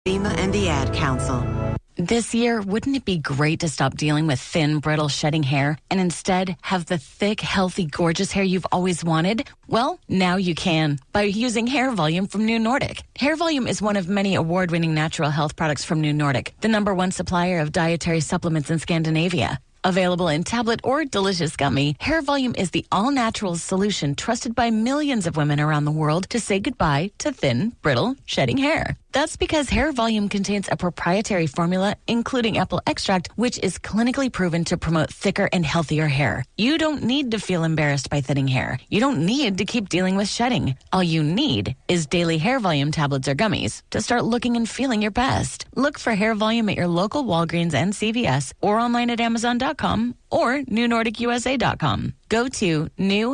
FEMA and the Ad Council. This year, wouldn't it be great to stop dealing with thin, brittle, shedding hair and instead have the thick, healthy, gorgeous hair you've always wanted? Well, now you can by using Hair Volume from New Nordic. Hair Volume is one of many award-winning natural health products from New Nordic, the #1 supplier of dietary supplements in Scandinavia. Available in tablet or delicious gummy, Hair Volume is the all-natural solution trusted by millions of women around the world to say goodbye to thin, brittle, shedding hair. That's because Hair Volume contains a proprietary formula, including apple extract, which is clinically proven to promote thicker and healthier hair. You don't need to feel embarrassed by thinning hair. You don't need to keep dealing with shedding. All you need is daily Hair Volume tablets or gummies to start looking and feeling your best. Look for Hair Volume at your local Walgreens and CVS or online at Amazon.com or NewNordicUSA.com. Go to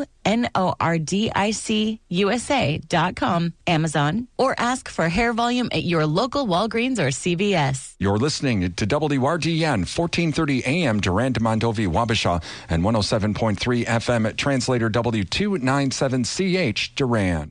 NewNordicUSA.com, Amazon, or ask for Hair Volume at your local Walgreens or CVS. You're listening to WRGN, 1430 AM, Durand, Mondovi, Wabasha, and 107.3 FM at Translator W297CH, Durand.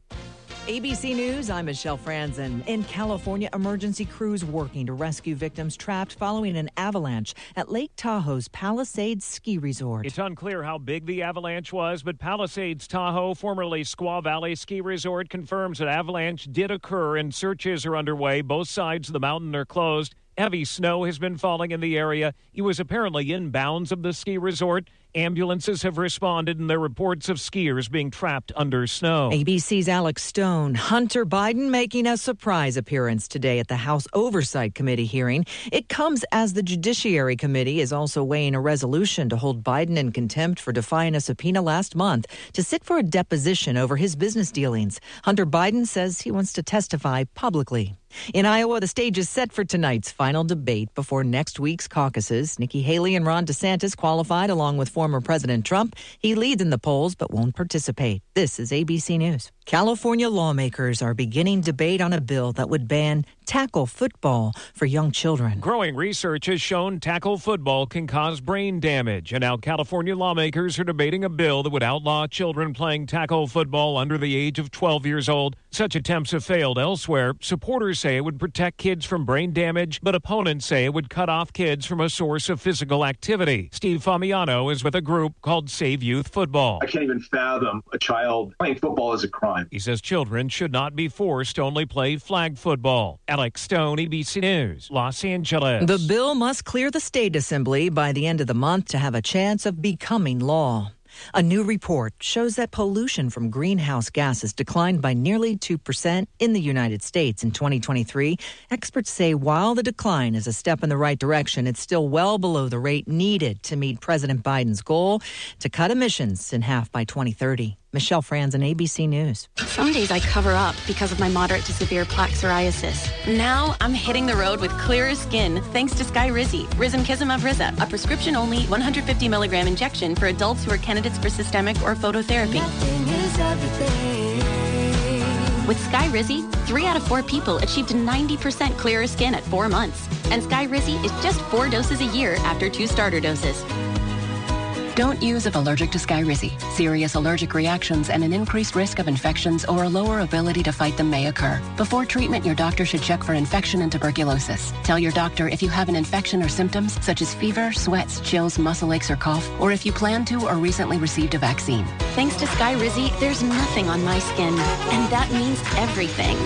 ABC News, I'm Michelle Franzen. In California, emergency crews working to rescue victims trapped following an avalanche at Lake Tahoe's Palisades Ski Resort. It's unclear how big the avalanche was, but Palisades Tahoe, formerly Squaw Valley Ski Resort, confirms an avalanche did occur and searches are underway. Both sides of the mountain are closed. Heavy snow has been falling in the area. He was apparently in bounds of the ski resort. Ambulances have responded, and there are reports of skiers being trapped under snow. ABC's Alex Stone. Hunter Biden making a surprise appearance today at the House Oversight Committee hearing. It comes as the Judiciary Committee is also weighing a resolution to hold Biden in contempt for defying a subpoena last month to sit for a deposition over his business dealings. Hunter Biden says he wants to testify publicly. In Iowa, the stage is set for tonight's final debate before next week's caucuses. Nikki Haley and Ron DeSantis qualified along with former President Trump. He leads in the polls but won't participate. This is ABC News. California lawmakers are beginning debate on a bill that would ban tackle football for young children. Growing research has shown tackle football can cause brain damage, and now California lawmakers are debating a bill that would outlaw children playing tackle football under the age of 12 years old. Such attempts have failed elsewhere. Supporters say it would protect kids from brain damage, but opponents say it would cut off kids from a source of physical activity. Steve Famiano is with a group called Save Youth Football. I can't even fathom a child playing football as a crime. He says children should not be forced to only play flag football. Alex Stone, ABC News, Los Angeles. The bill must clear the state assembly by the end of the month to have a chance of becoming law. A new report shows that pollution from greenhouse gases declined by nearly 2% in the United States in 2023. Experts say while the decline is a step in the right direction, it's still well below the rate needed to meet President Biden's goal to cut emissions in half by 2030. Michelle Franzen, ABC News. Some days I cover up because of my moderate to severe plaque psoriasis. Now I'm hitting the road with clearer skin thanks to Skyrizi, Risankizumab Riza, a prescription-only 150 milligram injection for adults who are candidates for systemic or phototherapy. With Skyrizi, 3 out of 4 people achieved 90% clearer skin at 4 months. And Skyrizi is just 4 doses a year after 2 starter doses. Don't use if allergic to Skyrizi. Serious allergic reactions and an increased risk of infections or a lower ability to fight them may occur. Before treatment, your doctor should check for infection and tuberculosis. Tell your doctor if you have an infection or symptoms such as fever, sweats, chills, muscle aches, or cough, or if you plan to or recently received a vaccine. Thanks to Skyrizi, there's nothing on my skin, and that means everything.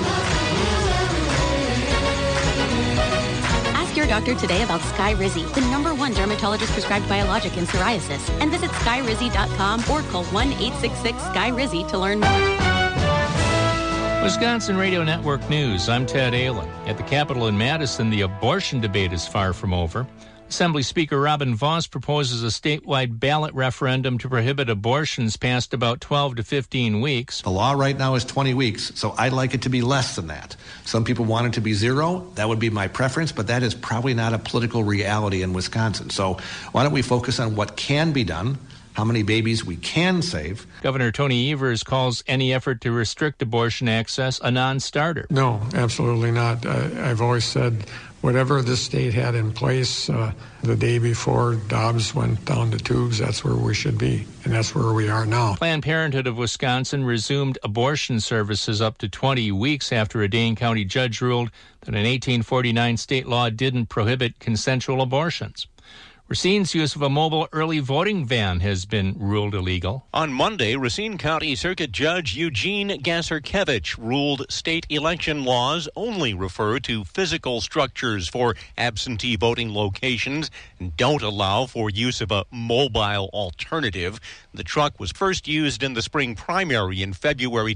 Ask your doctor today about Skyrizi, the #1 dermatologist prescribed biologic in psoriasis, and visit skyrizi.com or call 1-866-SKY-RIZI to learn more. Wisconsin Radio Network News, I'm Ted Allen. At the Capitol in Madison, the abortion debate is far from over. Assembly Speaker Robin Vos proposes a statewide ballot referendum to prohibit abortions past about 12 to 15 weeks. The law right now is 20 weeks, so I'd like it to be less than that. Some people want it to be 0. That would be my preference, but that is probably not a political reality in Wisconsin. So why don't we focus on what can be done, how many babies we can save. Governor Tony Evers calls any effort to restrict abortion access a non-starter. No, absolutely not. I've always said whatever this state had in place the day before Dobbs went down the tubes, that's where we should be, and that's where we are now. Planned Parenthood of Wisconsin resumed abortion services up to 20 weeks after a Dane County judge ruled that an 1849 state law didn't prohibit consensual abortions. Racine's use of a mobile early voting van has been ruled illegal. On Monday, Racine County Circuit Judge Eugene Gasarkevich ruled state election laws only refer to physical structures for absentee voting locations and don't allow for use of a mobile alternative. The truck was first used in the spring primary in February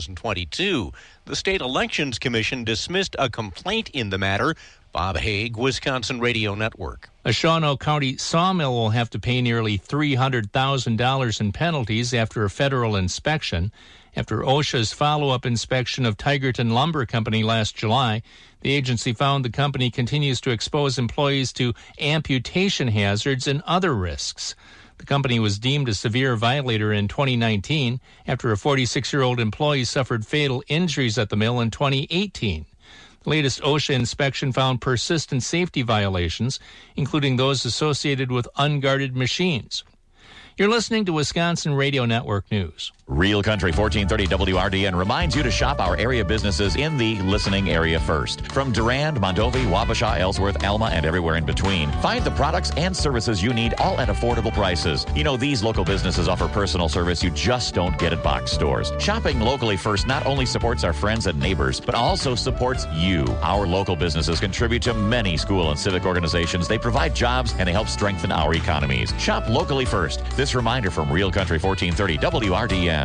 2022. The State Elections Commission dismissed a complaint in the matter. Bob Haig, Wisconsin Radio Network. A Shawano County sawmill will have to pay nearly $300,000 in penalties after a federal inspection. After OSHA's follow-up inspection of Tigerton Lumber Company last July, the agency found the company continues to expose employees to amputation hazards and other risks. The company was deemed a severe violator in 2019 after a 46-year-old employee suffered fatal injuries at the mill in 2018. The latest OSHA inspection found persistent safety violations, including those associated with unguarded machines. You're listening to Wisconsin Radio Network News. Real Country 1430 WRDN reminds you to shop our area businesses in the listening area first. From Durand, Mondovi, Wabasha, Ellsworth, Alma, and everywhere in between. Find the products and services you need, all at affordable prices. You know, these local businesses offer personal service you just don't get at box stores. Shopping locally first not only supports our friends and neighbors, but also supports you. Our local businesses contribute to many school and civic organizations. They provide jobs and they help strengthen our economies. Shop locally first. This reminder from Real Country 1430 WRDN.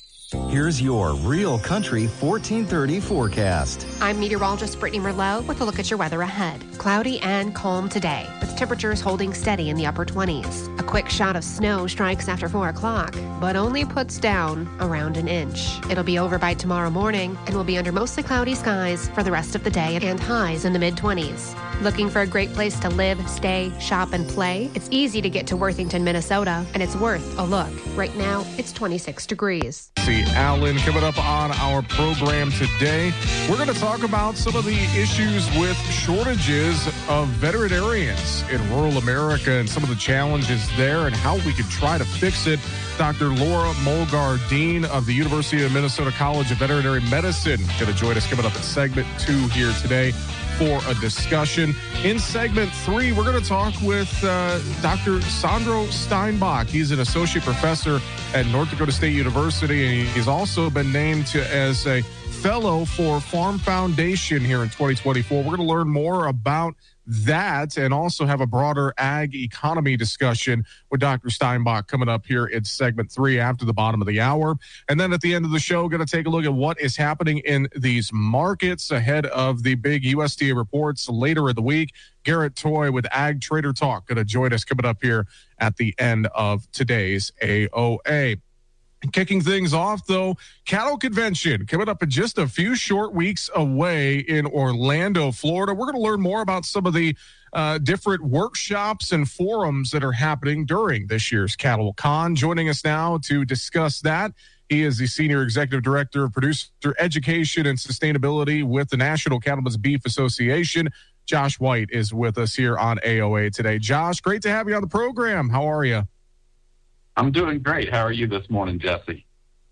Here's your Real Country 1430 forecast. I'm meteorologist Brittany Merlot with a look at your weather ahead. Cloudy and calm today, with temperatures holding steady in the upper 20s. A quick shot of snow strikes after 4 o'clock, but only puts down around an inch. It'll be over by tomorrow morning and will be under mostly cloudy skies for the rest of the day and highs in the mid-20s. Looking for a great place to live, stay, shop, and play? It's easy to get to Worthington, Minnesota, and it's worth a look. Right now, it's 26 degrees. See Alan coming up on our program today. We're going to talk about some of the issues with shortages of veterinarians in rural America and some of the challenges there and how we can try to fix it. Dr. Laura Mulgar, Dean of the University of Minnesota College of Veterinary Medicine, going to join us coming up in segment 2 here today for a discussion. In segment 3, we're going to talk with Dr. Sandro Steinbach. He's an associate professor at North Dakota State University, and he's also been named as a fellow for Farm Foundation here in 2024. We're going to learn more about that and also have a broader ag economy discussion with Dr. Steinbach coming up here in segment 3 after the bottom of the hour. And then at the end of the show, going to take a look at what is happening in these markets ahead of the big USDA reports later in the week. Garrett Toy with Ag Trader Talk going to join us coming up here at the end of today's AOA. Kicking things off, though, Cattle Convention coming up in just a few short weeks away in Orlando, Florida. We're going to learn more about some of the different workshops and forums that are happening during this year's Cattle Con. Joining us now to discuss that, he is the Senior Executive Director of Producer Education and Sustainability with the National Cattlemen's Beef Association. Josh White is with us here on AOA today. Josh, great to have you on the program. How are you? I'm doing great. How are you this morning, Jesse?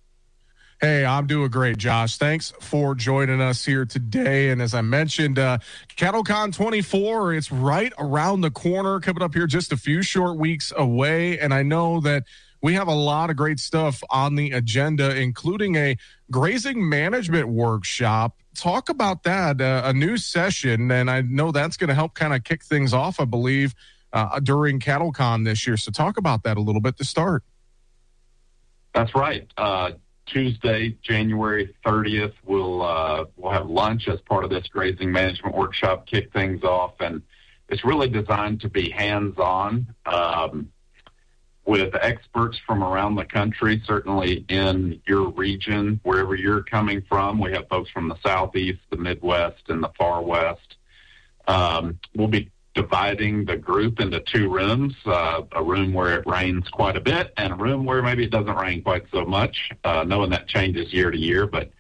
Hey, I'm doing great, Josh. Thanks for joining us here today. And as I mentioned, CattleCon 24, it's right around the corner, coming up here just a few short weeks away. And I know that we have a lot of great stuff on the agenda, including a grazing management workshop. Talk about that, a new session, and I know that's going to help kind of kick things off, I believe, during CattleCon this year. So talk about that a little bit to start. That's right. Tuesday, January 30th, we'll have lunch as part of this grazing management workshop, kick things off, and it's really designed to be hands-on with experts from around the country, certainly in your region, wherever you're coming from. We have folks from the Southeast, the Midwest, and the Far West. We'll be dividing the group into two rooms, a room where it rains quite a bit and a room where maybe it doesn't rain quite so much, knowing that changes year to year. But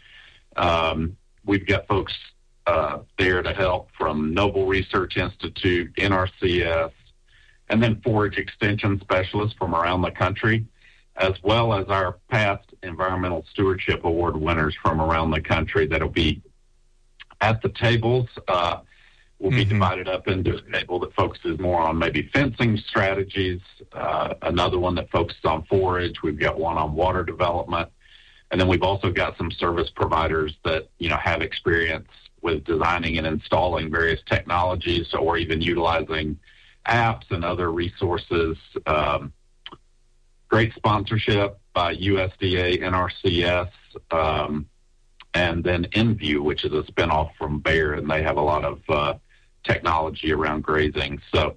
we've got folks there to help from Noble Research Institute, NRCS, and then forage extension specialists from around the country, as well as our past Environmental Stewardship Award winners from around the country that'll be at the tables. Will be divided up into a table that focuses more on maybe fencing strategies, another one that focuses on forage. We've got one on water development. And then we've also got some service providers that, have experience with designing and installing various technologies or even utilizing apps and other resources. Great sponsorship by USDA, NRCS, and then InView, which is a spinoff from Bayer, and they have a lot of technology around grazing. So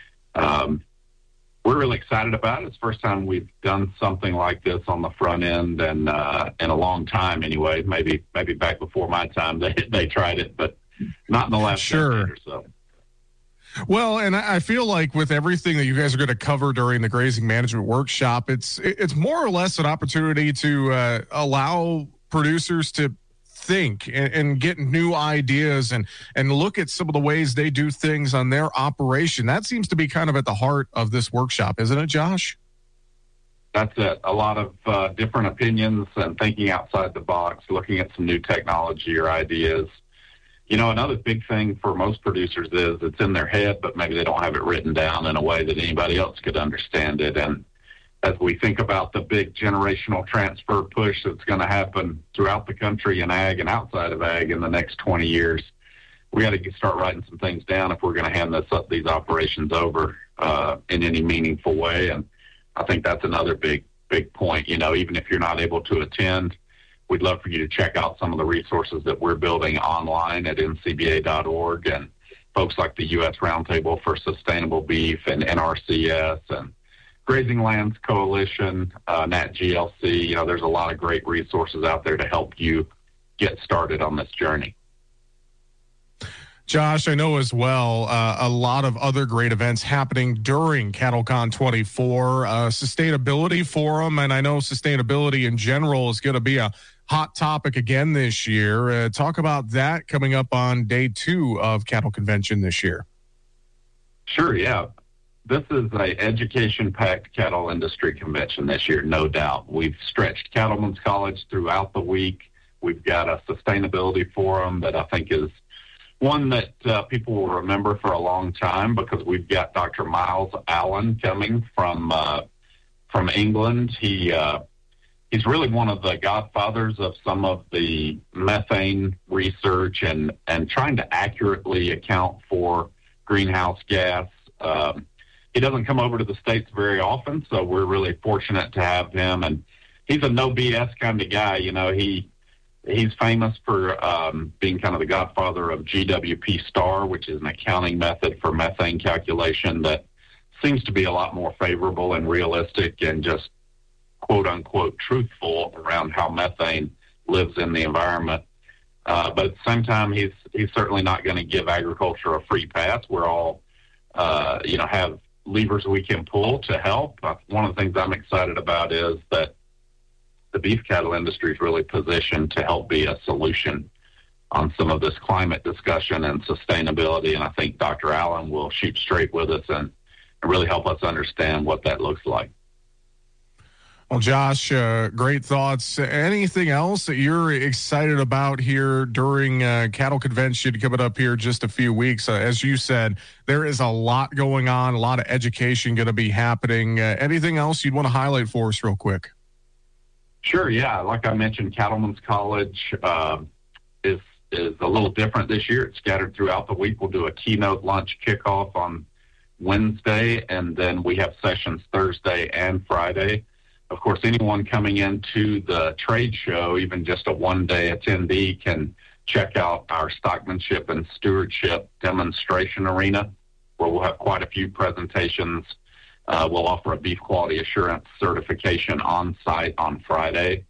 we're really excited about it. It's the first time we've done something like this on the front end, and in a long time anyway. Maybe back before my time they tried it, but not in the last decade or so. Well, and I feel like with everything that you guys are going to cover during the grazing management workshop, it's more or less an opportunity to allow producers to think and get new ideas and look at some of the ways they do things on their operation. That seems to be kind of at the heart of this workshop, isn't it, Josh? That's it. A lot of different opinions and thinking outside the box, looking at some new technology or ideas. Another big thing for most producers is it's in their head, but maybe they don't have it written down in a way that anybody else could understand it. And as we think about the big generational transfer push that's going to happen throughout the country in ag and outside of ag in the next 20 years, we got to start writing some things down if we're going to hand these operations over in any meaningful way. And I think that's another big point. Even if you're not able to attend, we'd love for you to check out some of the resources that we're building online at ncba.org, and folks like the U.S. Roundtable for Sustainable Beef and NRCS and Grazing Lands Coalition, NatGLC. There's a lot of great resources out there to help you get started on this journey. Josh, I know as well a lot of other great events happening during CattleCon 24, Sustainability Forum, and I know sustainability in general is going to be a hot topic again this year. Talk about that coming up on day 2 of Cattle Convention this year. Sure, yeah. This is an education-packed cattle industry convention this year, no doubt. We've stretched Cattlemen's College throughout the week. We've got a sustainability forum that I think is one that people will remember for a long time, because we've got Dr. Miles Allen coming from England. He's really one of the godfathers of some of the methane research and trying to accurately account for greenhouse gas. He doesn't come over to the States very often, so we're really fortunate to have him. And he's a no BS kind of guy. He's famous for being kind of the godfather of GWP STAR, which is an accounting method for methane calculation that seems to be a lot more favorable and realistic and just quote-unquote truthful around how methane lives in the environment. But at the same time, he's certainly not going to give agriculture a free pass. We're all, have levers we can pull to help. One of the things I'm excited about is that the beef cattle industry is really positioned to help be a solution on some of this climate discussion and sustainability. And I think Dr. Allen will shoot straight with us and really help us understand what that looks like. Well, Josh, great thoughts. Anything else that you're excited about here during Cattle Convention coming up here just a few weeks? As you said, there is a lot going on, a lot of education going to be happening. Anything else you'd want to highlight for us real quick? Sure, yeah. Like I mentioned, Cattlemen's College is a little different this year. It's scattered throughout the week. We'll do a keynote lunch kickoff on Wednesday, and then we have sessions Thursday and Friday. Of course, anyone coming into the trade show, even just a one-day attendee, can check out our Stockmanship and Stewardship demonstration arena, where we'll have quite a few presentations. We'll offer a beef quality assurance certification on site on Friday.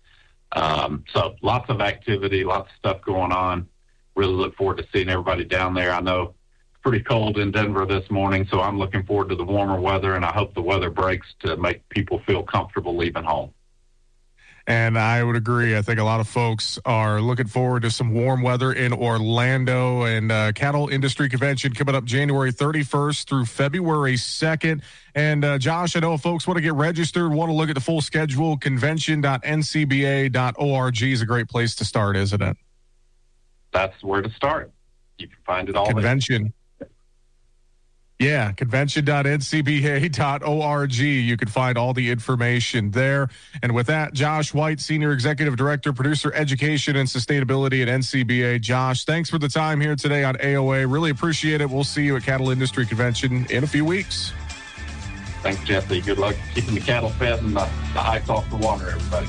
So lots of activity, lots of stuff going on. Really look forward to seeing everybody down there. I know pretty cold in Denver this morning, so I'm looking forward to the warmer weather, and I hope the weather breaks to make people feel comfortable leaving home. And I would agree. I think a lot of folks are looking forward to some warm weather in Orlando. And Cattle Industry Convention coming up January 31st through February 2nd. And Josh, I know if folks want to get registered, want to look at the full schedule, convention.ncba.org is a great place to start, isn't it? That's where to start. You can find it all Convention. there. Yeah, convention.ncba.org. You can find all the information there. And with that, Josh White, Senior Executive Director, Producer, Education and Sustainability at NCBA. Josh, thanks for the time here today on AOA. Really appreciate it. We'll see you at Cattle Industry Convention in a few weeks. Thanks, Jesse. Good luck keeping the cattle fed and the ice off the water, everybody.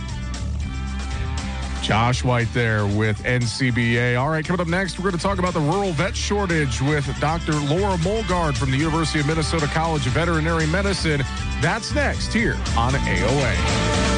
Josh White there with NCBA. All right, coming up next, we're going to talk about the rural vet shortage with Dr. Laura Molgard from the University of Minnesota College of Veterinary Medicine. That's next here on AOA.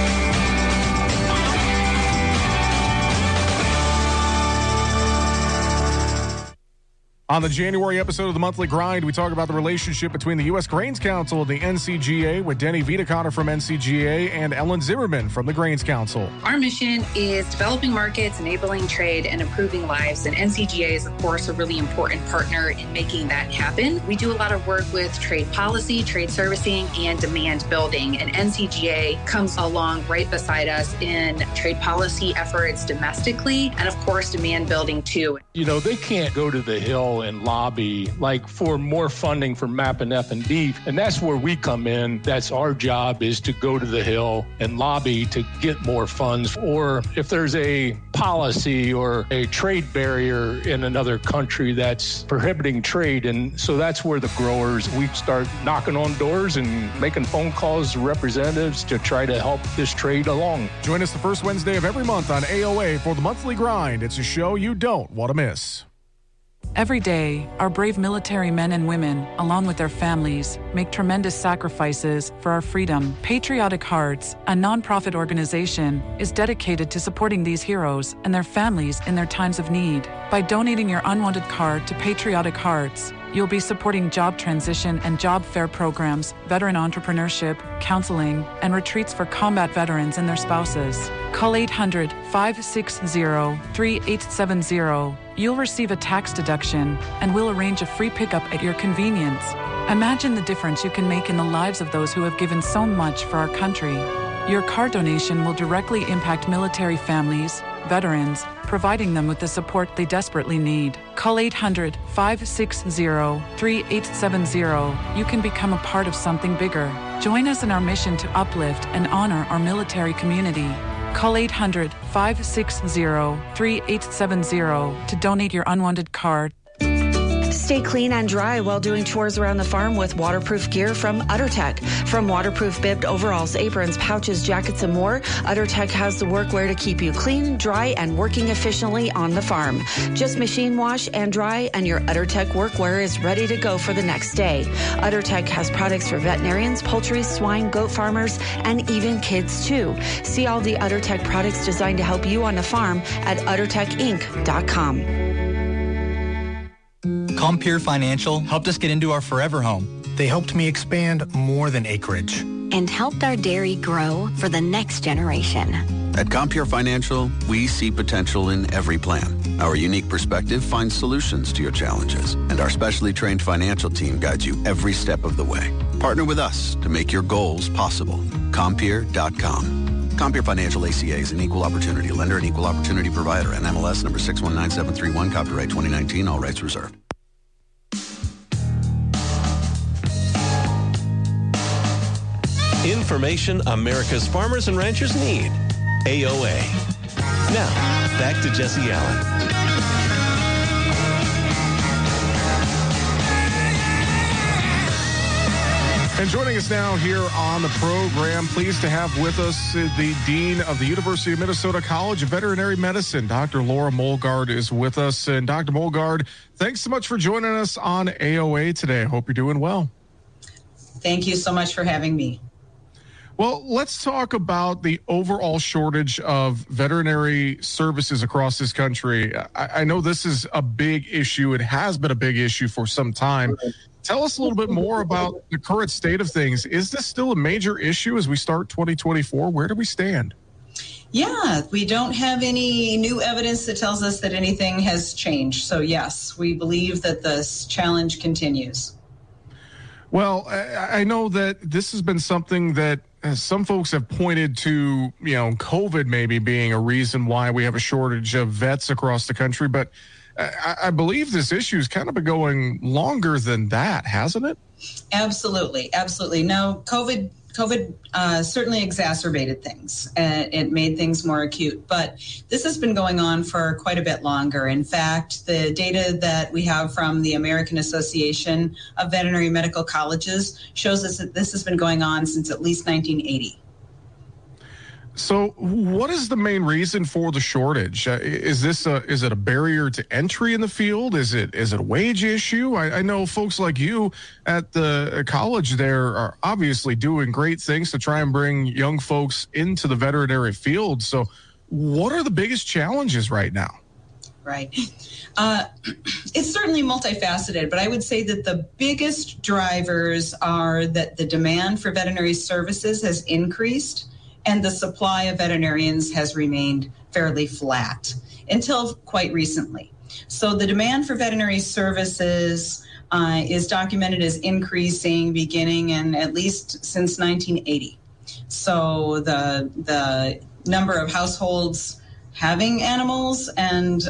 On the January episode of the Monthly Grind, we talk about the relationship between the U.S. Grains Council and the NCGA with Denny Vidacotter from NCGA and Ellen Zimmerman from the Grains Council. Our mission is developing markets, enabling trade, and improving lives. And NCGA is, of course, a really important partner in making that happen. We do a lot of work with trade policy, trade servicing, and demand building. And NCGA comes along right beside us in trade policy efforts domestically and, of course, demand building, too. You know, they can't go to the Hill and lobby like for more funding for MAP and F&D, and that's where we come in. That's our job, is to go to the Hill and lobby to get more funds. Or if there's a policy or a trade barrier in another country that's prohibiting trade, and so that's where the growers, we start knocking on doors and making phone calls to representatives to try to help this trade along. Join us the first Wednesday of every month on AOA for the Monthly Grind. It's a show you don't want to miss. Every day, our brave military men and women, along with their families, make tremendous sacrifices for our freedom. Patriotic Hearts, a nonprofit organization, is dedicated to supporting these heroes and their families in their times of need. By donating your unwanted card to Patriotic Hearts, you'll be supporting job transition and job fair programs, veteran entrepreneurship, counseling, and retreats for combat veterans and their spouses. Call 800-560-3870. You'll receive a tax deduction, and we'll arrange a free pickup at your convenience. Imagine the difference you can make in the lives of those who have given so much for our country. Your card donation will directly impact military families, veterans, providing them with the support they desperately need. Call 800-560-3870. You can become a part of something bigger. Join us in our mission to uplift and honor our military community. Call 800-560-3870 to donate your unwanted card. Stay clean and dry while doing chores around the farm with waterproof gear from UtterTech. From waterproof bibbed overalls, aprons, pouches, jackets, and more, UtterTech has the workwear to keep you clean, dry, and working efficiently on the farm. Just machine wash and dry, and your UtterTech workwear is ready to go for the next day. UtterTech has products for veterinarians, poultry, swine, goat farmers, and even kids, too. See all the UtterTech products designed to help you on the farm at UtterTechInc.com. Compeer Financial helped us get into our forever home. They helped me expand more than acreage. And helped our dairy grow for the next generation. At Compeer Financial, we see potential in every plan. Our unique perspective finds solutions to your challenges, and our specially trained financial team guides you every step of the way. Partner with us to make your goals possible. Compeer.com. Compeer Financial ACA is an equal opportunity lender and equal opportunity provider. NMLS number 619731, copyright 2019, all rights reserved. Information America's farmers and ranchers need. AOA. Now, back to Jesse Allen. And joining us now here on the program, pleased to have with us the Dean of the University of Minnesota College of Veterinary Medicine, Dr. Laura Molgard is with us. And Dr. Molgard, thanks so much for joining us on AOA today. I hope you're doing well. Thank you so much for having me. Well, let's talk about the overall shortage of veterinary services across this country. I know this is a big issue. It has been a big issue for some time. Tell us a little bit more about the current state of things. Is this still a major issue as we start 2024? Where do we stand? Yeah, we don't have any new evidence that tells us that anything has changed. So, yes, we believe that this challenge continues. Well, I know that this has been something that some folks have pointed to, COVID maybe being a reason why we have a shortage of vets across the country. But I believe this issue has kind of been going longer than that, hasn't it? Absolutely. Absolutely. No, COVID certainly exacerbated things. It made things more acute, but this has been going on for quite a bit longer. In fact, the data that we have from the American Association of Veterinary Medical Colleges shows us that this has been going on since at least 1980. So what is the main reason for the shortage? Is it a barrier to entry in the field? Is it a wage issue? I know folks like you at the college there are obviously doing great things to try and bring young folks into the veterinary field. So what are the biggest challenges right now? Right. It's certainly multifaceted, but I would say that the biggest drivers are that the demand for veterinary services has increased and the supply of veterinarians has remained fairly flat until quite recently. So the demand for veterinary services is documented as increasing beginning in at least since 1980. So the number of households having animals and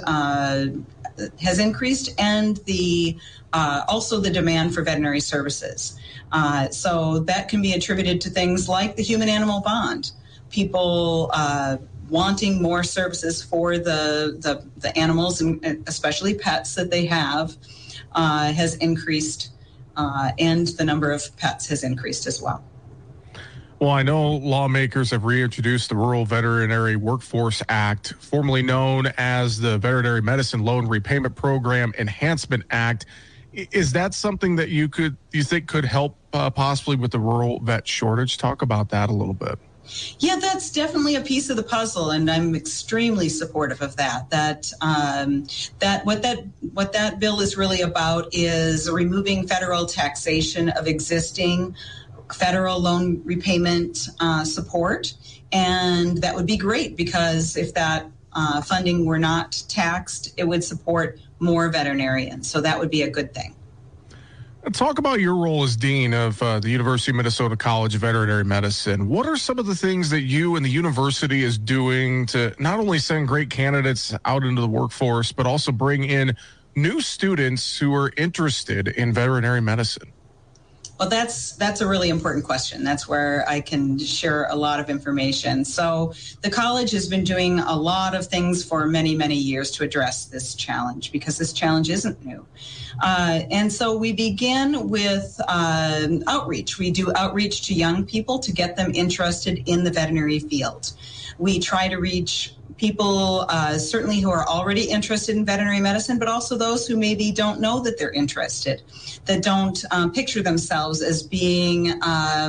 has increased, and the also the demand for veterinary services. So that can be attributed to things like the human-animal bond. People wanting more services for the animals, and especially pets that they have, has increased, and the number of pets has increased as well. Well, I know lawmakers have reintroduced the Rural Veterinary Workforce Act, formerly known as the Veterinary Medicine Loan Repayment Program Enhancement Act. Is that something that you think could help possibly with the rural vet shortage? Talk about that a little bit. Yeah, that's definitely a piece of the puzzle, and I'm extremely supportive of that. That what that bill is really about is removing federal taxation of existing federal loan repayment support, and that would be great because if that funding were not taxed, it would support more veterinarians. So that would be a good thing. Talk about your role as Dean of the University of Minnesota College of Veterinary Medicine. What are some of the things that you and the university is doing to not only send great candidates out into the workforce, but also bring in new students who are interested in veterinary medicine? Well, that's a really important question. That's where I can share a lot of information. So the college has been doing a lot of things for many, many years to address this challenge because this challenge isn't new. And so we begin with outreach. We do outreach to young people to get them interested in the veterinary field. We try to reach people certainly who are already interested in veterinary medicine, but also those who maybe don't know that they're interested, that don't picture themselves as being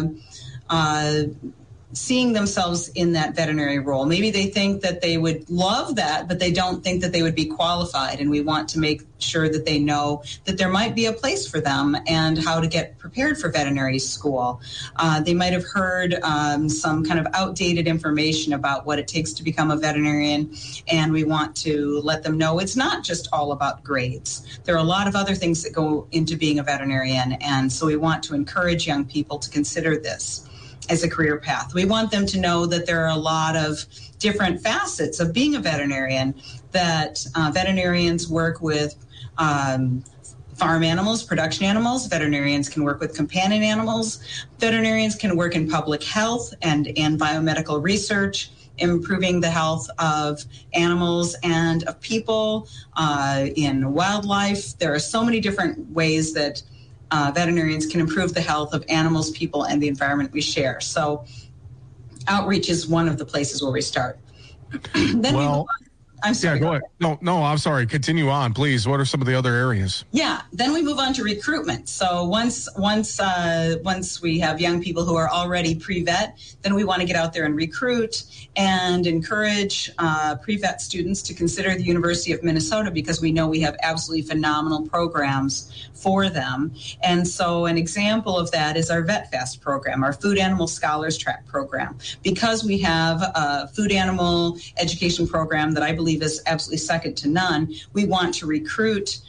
seeing themselves in that veterinary role. Maybe they think that they would love that, but they don't think that they would be qualified. And we want to make sure that they know that there might be a place for them and how to get prepared for veterinary school. They might have heard some kind of outdated information about what it takes to become a veterinarian, and we want to let them know it's not just all about grades. There are a lot of other things that go into being a veterinarian, and so we want to encourage young people to consider this as a career path. We want them to know that there are a lot of different facets of being a veterinarian, that veterinarians work with farm animals, production animals. Veterinarians can work with companion animals. Veterinarians can work in public health and biomedical research, improving the health of animals and of people, in wildlife. There are so many different ways that veterinarians can improve the health of animals, people, and the environment we share. So outreach is one of the places where we start. Then I'm sorry. Yeah, go ahead. No, I'm sorry. Continue on, please. What are some of the other areas? Yeah, then we move on to recruitment. So once we have young people who are already pre-vet, then we want to get out there and recruit and encourage pre-vet students to consider the University of Minnesota, because we know we have absolutely phenomenal programs for them. And so an example of that is our VetFast program, our Food Animal Scholars Track program. Because we have a food animal education program that I believe is absolutely second to none, we want to recruit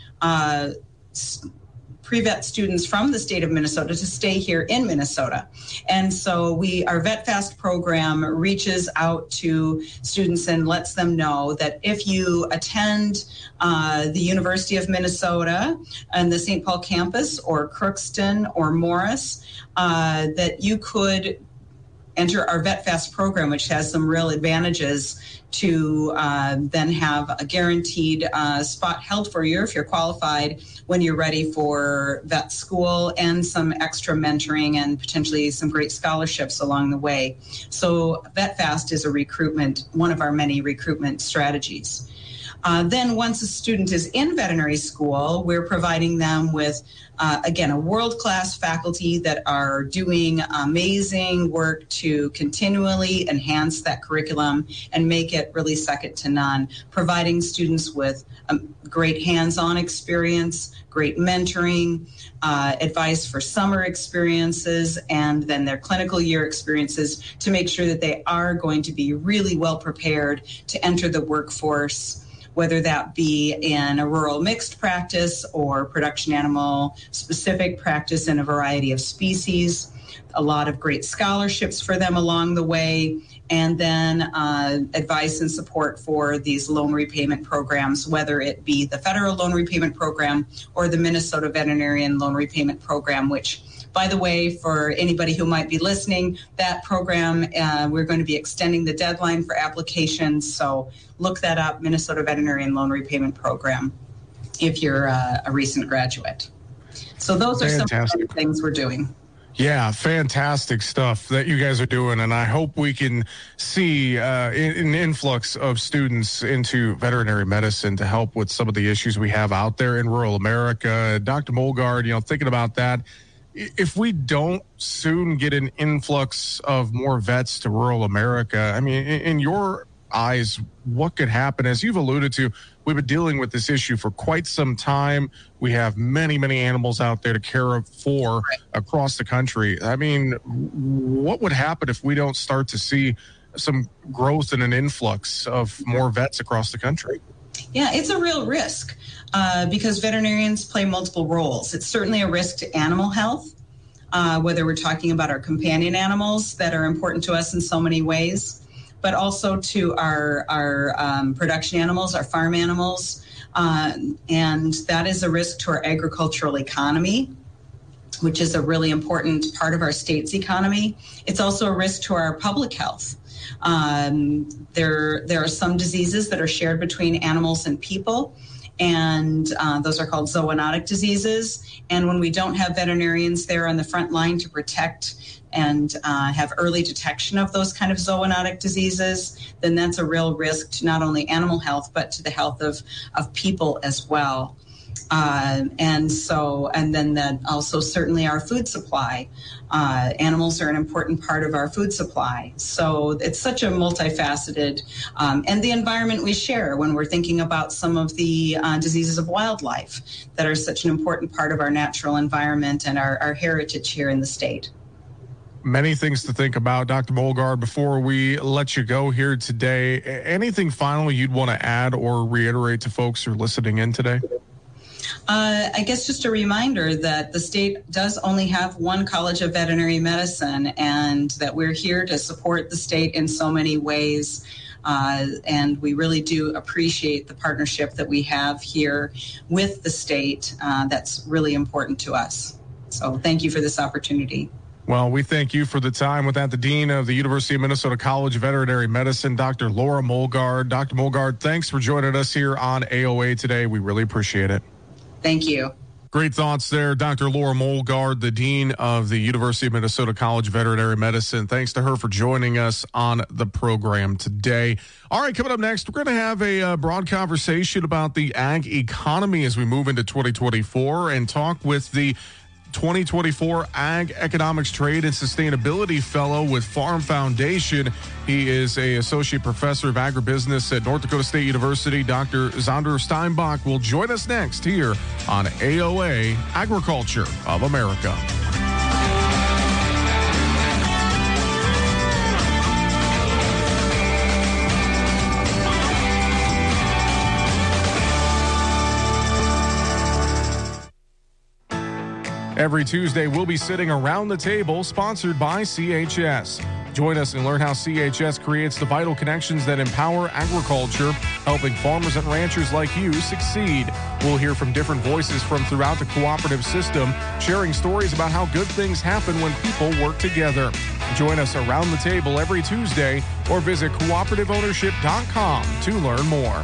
pre-vet students from the state of Minnesota to stay here in Minnesota. And so our VetFast program reaches out to students and lets them know that if you attend the University of Minnesota and the St. Paul campus or Crookston or Morris, that you could enter our VetFast program, which has some real advantages to then have a guaranteed spot held for you if you're qualified when you're ready for vet school, and some extra mentoring and potentially some great scholarships along the way. So VetFast is one of our many recruitment strategies. Then once a student is in veterinary school, we're providing them with, again, a world-class faculty that are doing amazing work to continually enhance that curriculum and make it really second to none, providing students with great hands-on experience, great mentoring, advice for summer experiences, and then their clinical year experiences to make sure that they are going to be really well prepared to enter the workforce, whether that be in a rural mixed practice or production animal specific practice in a variety of species. A lot of great scholarships for them along the way, and then advice and support for these loan repayment programs, whether it be the federal loan repayment program or the Minnesota Veterinarian Loan Repayment Program, which, by the way, for anybody who might be listening, that program, we're going to be extending the deadline for applications. So look that up, Minnesota Veterinarian Loan Repayment Program, if you're a recent graduate. So those are some of the things we're doing. Yeah, fantastic stuff that you guys are doing, and I hope we can see an influx of students into veterinary medicine to help with some of the issues we have out there in rural America. Dr. Molgaard, thinking about that, if we don't soon get an influx of more vets to rural America, I mean, in your eyes, what could happen? As you've alluded to, we've been dealing with this issue for quite some time. We have many, many animals out there to care for across the country. I mean, what would happen if we don't start to see some growth and an influx of more vets across the country? Yeah, it's a real risk because veterinarians play multiple roles. It's certainly a risk to animal health, whether we're talking about our companion animals that are important to us in so many ways, but also to our production animals, our farm animals. And that is a risk to our agricultural economy, which is a really important part of our state's economy. It's also a risk to our public health. There are some diseases that are shared between animals and people, and those are called zoonotic diseases. And when we don't have veterinarians there on the front line to protect and have early detection of those kind of zoonotic diseases, then that's a real risk to not only animal health, but to the health of people as well. And then that also certainly our food supply. Animals are an important part of our food supply. So it's such a multifaceted, and the environment we share when we're thinking about some of the diseases of wildlife that are such an important part of our natural environment and our heritage here in the state. Many things to think about. Dr. Molgaard, before we let you go here today, anything final you'd want to add or reiterate to folks who are listening in today? I guess just a reminder that the state does only have one College of Veterinary Medicine, and that we're here to support the state in so many ways. And we really do appreciate the partnership that we have here with the state. That's really important to us. So thank you for this opportunity. Well, we thank you for the time. With that, the Dean of the University of Minnesota College of Veterinary Medicine, Dr. Laura Molgaard. Dr. Molgaard, thanks for joining us here on AOA today. We really appreciate it. Thank you. Great thoughts there. Dr. Laura Molgard, the Dean of the University of Minnesota College of Veterinary Medicine. Thanks to her for joining us on the program today. All right, coming up next, we're going to have a broad conversation about the ag economy as we move into 2024 and talk with the 2024 Ag Economics Trade and Sustainability Fellow with Farm Foundation. He is an associate professor of agribusiness at North Dakota State University. Dr. Zander Steinbach will join us next here on AOA Agriculture of America. Every Tuesday, we'll be sitting around the table, sponsored by CHS. Join us and learn how CHS creates the vital connections that empower agriculture, helping farmers and ranchers like you succeed. We'll hear from different voices from throughout the cooperative system, sharing stories about how good things happen when people work together. Join us around the table every Tuesday or visit cooperativeownership.com to learn more.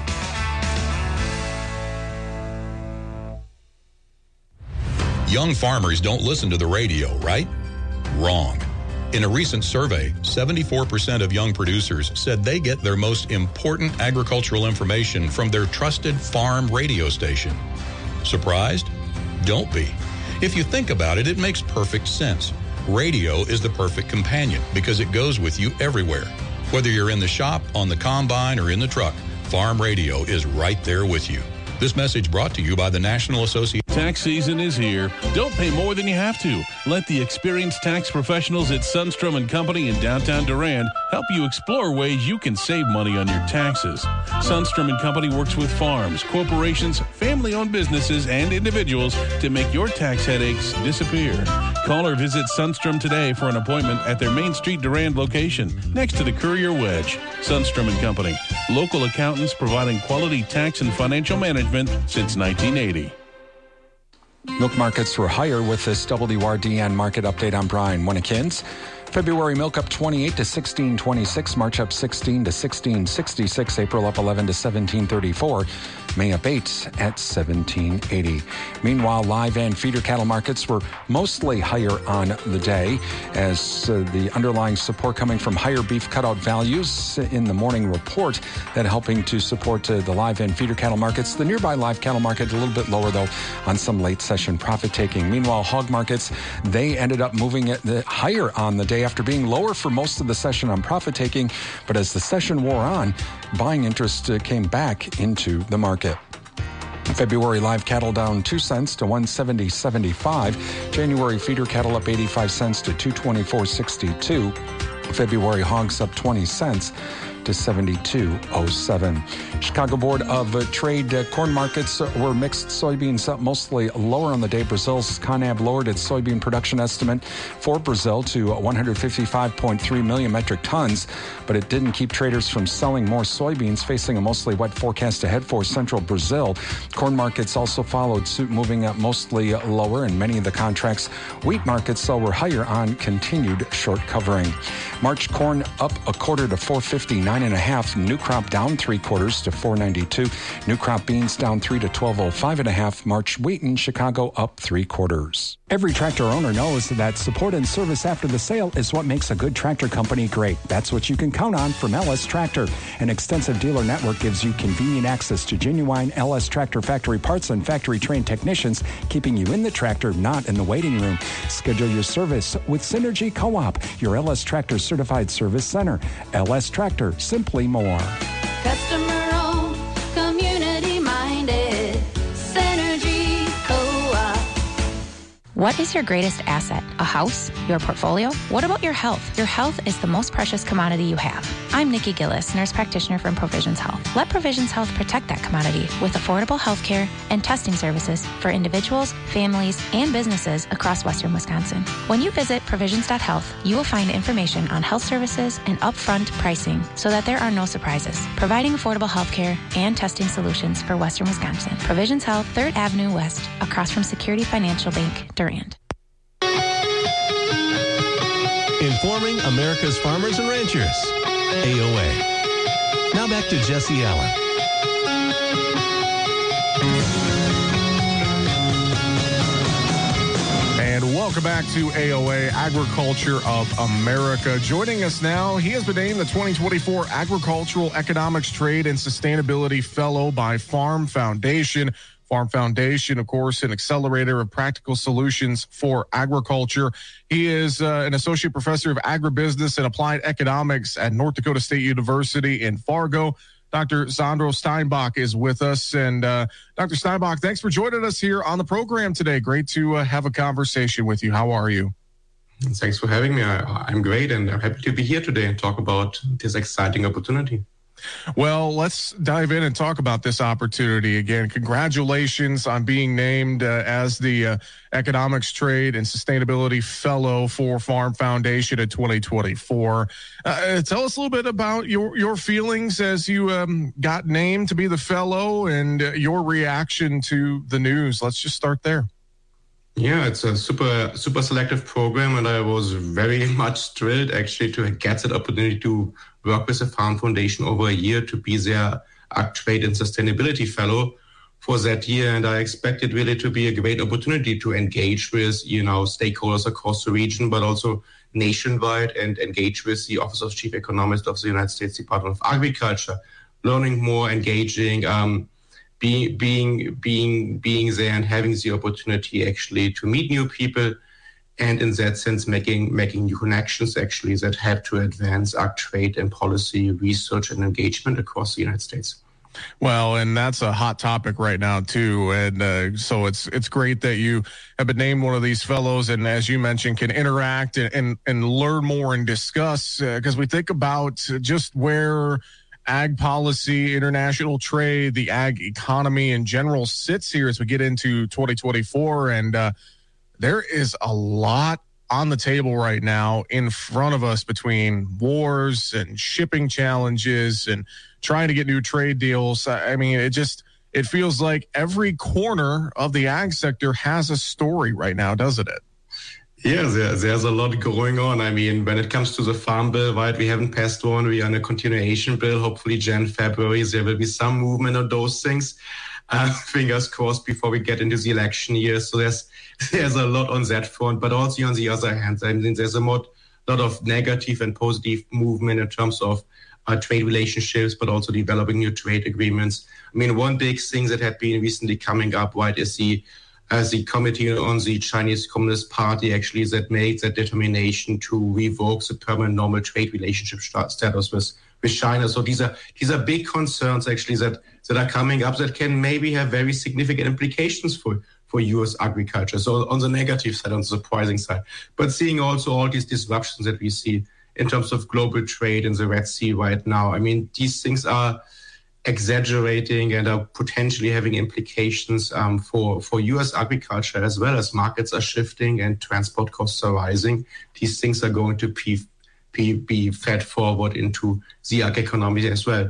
Young farmers don't listen to the radio, right? Wrong. In a recent survey, 74% of young producers said they get their most important agricultural information from their trusted farm radio station. Surprised? Don't be. If you think about it, it makes perfect sense. Radio is the perfect companion because it goes with you everywhere. Whether you're in the shop, on the combine, or in the truck, farm radio is right there with you. This message brought to you by the National Association. Tax season is here. Don't pay more than you have to. Let the experienced tax professionals at Sundstrom & Company in downtown Durand help you explore ways you can save money on your taxes. Sundstrom & Company works with farms, corporations, family-owned businesses, and individuals to make your tax headaches disappear. Call or visit Sundstrom today for an appointment at their Main Street Durand location next to the Courier Wedge. Sundstrom & Company, local accountants providing quality tax and financial management since 1980. Milk markets were higher with this WRDN market update. I'm Brian Winnekins. February milk up 28 to 16.26, March up 16 to 16.66, April up 11 to 17.34, May up 8 at 17.80. Meanwhile, live and feeder cattle markets were mostly higher on the day as the underlying support coming from higher beef cutout values in the morning report that helping to support the live and feeder cattle markets. The nearby live cattle market a little bit lower though on some late session profit taking. Meanwhile, hog markets, they ended up moving higher on the day after being lower for most of the session on profit taking, but as the session wore on, buying interest came back into the market. February live cattle down 2 cents to 170.75. January feeder cattle up 85 cents to 224.62. February hogs up 20 cents to 72.07. Chicago Board of Trade corn markets were mixed. Soybeans up mostly lower on the day. Brazil's CONAB lowered its soybean production estimate for Brazil to 155.3 million metric tons, but it didn't keep traders from selling more soybeans, facing a mostly wet forecast ahead for central Brazil. Corn markets also followed suit, moving up mostly lower in many of the contracts. Wheat markets, though, were higher on continued short covering. March corn up a quarter to 459.5. New crop down 3/4 to 492. New crop beans down 3 to 1205.5. March wheat in Chicago up 3/4. Every tractor owner knows that support and service after the sale is what makes a good tractor company great. That's what you can count on from LS Tractor. An extensive dealer network gives you convenient access to genuine LS Tractor factory parts and factory-trained technicians, keeping you in the tractor, not in the waiting room. Schedule your service with Synergy Co-op, your LS Tractor certified service center. LS Tractor, simply more. Customer-owned, community-minded, Synergy Co-op. What is your greatest asset? A house? Your portfolio? What about your health? Your health is the most precious commodity you have. I'm Nikki Gillis, nurse practitioner from Provisions Health. Let Provisions Health protect that commodity with affordable health care and testing services for individuals, families, and businesses across western Wisconsin. When you visit provisions.health, you will find information on health services and upfront pricing so that there are no surprises. Providing affordable health care and testing solutions for western Wisconsin. Provisions Health, 3rd Avenue West, across from Security Financial Bank, Durand. Informing America's farmers and ranchers. AOA. Now back to Jesse Allen. Welcome back to AOA, Agriculture of America. Joining us now, he has been named the 2024 Agricultural Economics, Trade, and Sustainability Fellow by Farm Foundation. Farm Foundation, of course, an accelerator of practical solutions for agriculture. He is an associate professor of agribusiness and applied economics at North Dakota State University in Fargo. Dr. Sandro Steinbach is with us. And Dr. Steinbach, thanks for joining us here on the program today. Great to have a conversation with you. How are you? Thanks for having me. I'm great, and I'm happy to be here today and talk about this exciting opportunity. Well, let's dive in and talk about this opportunity again. Congratulations on being named as the Economics, Trade, and Sustainability Fellow for Farm Foundation in 2024. Tell us a little bit about your feelings as you got named to be the fellow and your reaction to the news. Let's just start there. Yeah, it's a super selective program, and I was very much thrilled actually to get that opportunity to work with the Farm Foundation over a year to be their Trade and Sustainability Fellow for that year. And I expect it really to be a great opportunity to engage with, stakeholders across the region, but also nationwide, and engage with the Office of Chief Economist of the United States Department of Agriculture, learning more, engaging, being there and having the opportunity actually to meet new people, and in that sense making new connections actually that help to advance our trade and policy research and engagement across the United States. Well, and that's a hot topic right now too, and so it's great that you have been named one of these fellows, and as you mentioned, can interact and learn more and discuss, because we think about just where ag policy, international trade, the ag economy in general sits here as we get into 2024. And there is a lot on the table right now in front of us between wars and shipping challenges and trying to get new trade deals. I mean, it feels like every corner of the ag sector has a story right now, doesn't it? Yeah, there's a lot going on. I mean, when it comes to the Farm Bill, right, we haven't passed one. We are in a continuation bill. Hopefully, February, there will be some movement on those things. Fingers crossed before we get into the election year. So there's a lot on that front. But also on the other hand, I mean, there's a lot of negative and positive movement in terms of trade relationships, but also developing new trade agreements. I mean, one big thing that had been recently coming up, right, is the committee on the Chinese Communist Party actually that made that determination to revoke the permanent normal trade relationship status with China. So these are big concerns actually that are coming up that can maybe have very significant implications for U.S. agriculture. So on the negative side, on the surprising side, but seeing also all these disruptions that we see in terms of global trade in the Red Sea right now. I mean, these things are exaggerating and are potentially having implications for U.S. agriculture, as well as markets are shifting and transport costs are rising. These things are going to be fed forward into the ag economy as well.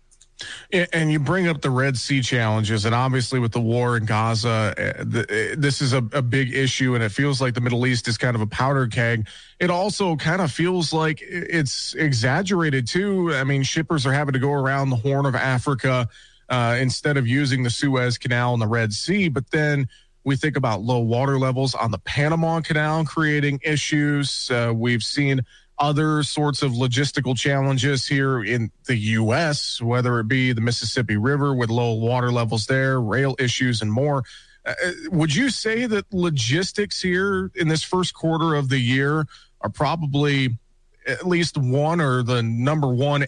And you bring up the Red Sea challenges, and obviously with the war in Gaza, this is a big issue, and it feels like the Middle East is kind of a powder keg. It also kind of feels like it's exaggerated too. I mean, shippers are having to go around the Horn of Africa instead of using the Suez Canal and the Red Sea. But then we think about low water levels on the Panama Canal creating issues. We've seen other sorts of logistical challenges here in the U.S., whether it be the Mississippi River with low water levels there, rail issues, and more. Would you say that logistics here in this first quarter of the year are probably at least one or the number one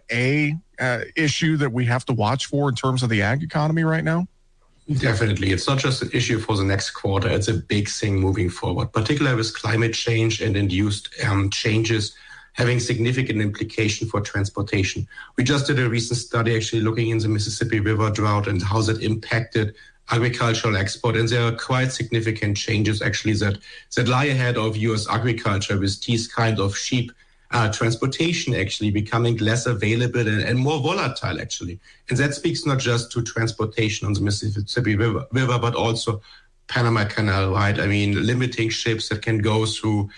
issue that we have to watch for in terms of the ag economy right now? Definitely. It's not just an issue for the next quarter. It's a big thing moving forward, particularly with climate change and induced changes having significant implication for transportation. We just did a recent study actually looking in the Mississippi River drought and how that impacted agricultural export. And there are quite significant changes actually that lie ahead of U.S. agriculture with these kind of cheap transportation actually becoming less available and more volatile actually. And that speaks not just to transportation on the Mississippi River, but also Panama Canal, right? I mean, limiting ships that can go through.